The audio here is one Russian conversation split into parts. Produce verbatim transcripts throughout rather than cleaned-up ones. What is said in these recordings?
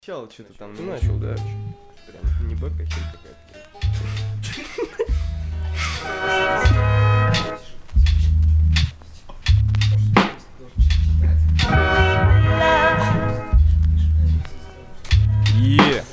Начало что-то там Ты начал, да. Прям не бэк, а хиль какая-то. Е.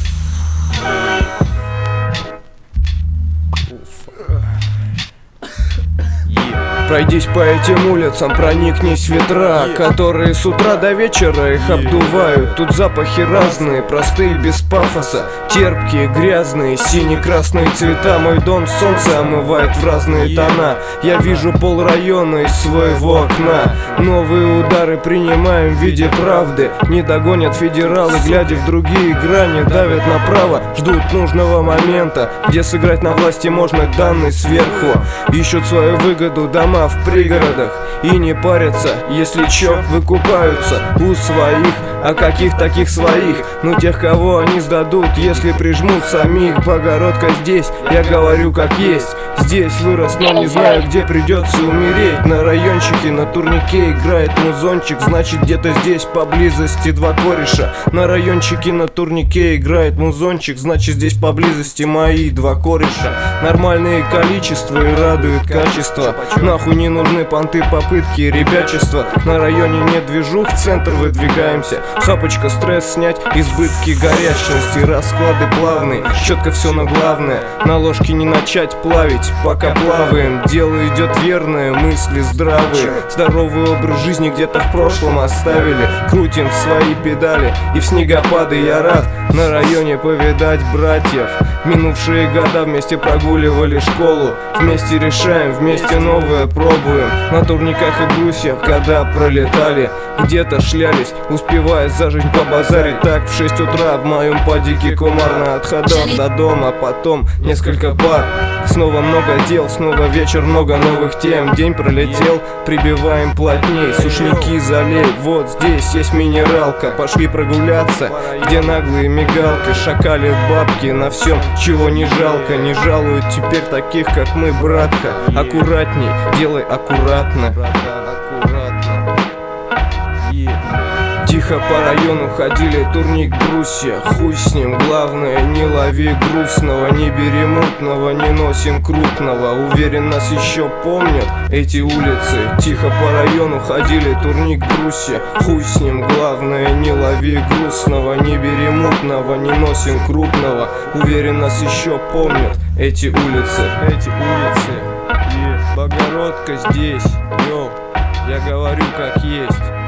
Пройдись по этим улицам, проникнись в ветра, которые с утра до вечера их обдувают. Тут запахи разные, простые, без пафоса, терпкие, грязные, сине-красные цвета. Мой дом солнце омывает в разные тона. Я вижу полрайона из своего окна. Новые удары принимаем в виде правды. Не догонят федералы, глядя в другие грани. Давят направо, ждут нужного момента, где сыграть на власти можно данный сверху. Ищут свою выгоду дома в пригородах и не парятся, если чё, выкупаются у своих. А каких таких своих? Ну тех, кого они сдадут, если прижмут самих. Богородка здесь, я говорю как есть. Здесь вырос, но не знаю, где придется умереть. На райончике, на турнике играет музончик, значит где-то здесь поблизости два кореша. На райончике, на турнике играет музончик, значит здесь поблизости мои два кореша. Нормальные количества и радует качество. Нахуй не нужны понты, попытки и ребячество. На районе нет движух, в центр выдвигаемся. Хапочка, стресс снять, избытки горячности. Расклады плавные, четко все на главное. На ложке не начать плавить, пока плаваем. Дело идет верное, мысли здравые. Здоровый образ жизни где-то в прошлом оставили. Крутим свои педали и в снегопады я рад на районе повидать братьев. Минувшие года вместе прогуливали школу. Вместе решаем, вместе новое пробуем. На турниках и брусьях, когда пролетали, где-то шлялись, успевая за жизнь побазарить. Так в шесть утра в моем падике кумарно от ходов до дома, потом несколько пар. Снова много дел, снова вечер, много новых тем. День пролетел, прибиваем плотней, сушники залей. Вот здесь есть минералка, пошли прогуляться, где наглые мигалки, шакали бабки на всем, чего не жалко. Не жалуют теперь таких, как мы, братка. Аккуратней, делай аккуратно. Тихо по району ходили, турник брусья, хуй с ним, главное не лови грустного. Не бери мутного, не носим крупного. Уверен, нас еще помнят эти улицы. Тихо по району ходили, турник брусья, хуй с ним, главное не лови грустного. Не бери мутного, не носим крупного. Уверен, нас еще помнят эти улицы. Эти улицы, и Богородка здесь, йоу, я говорю как есть.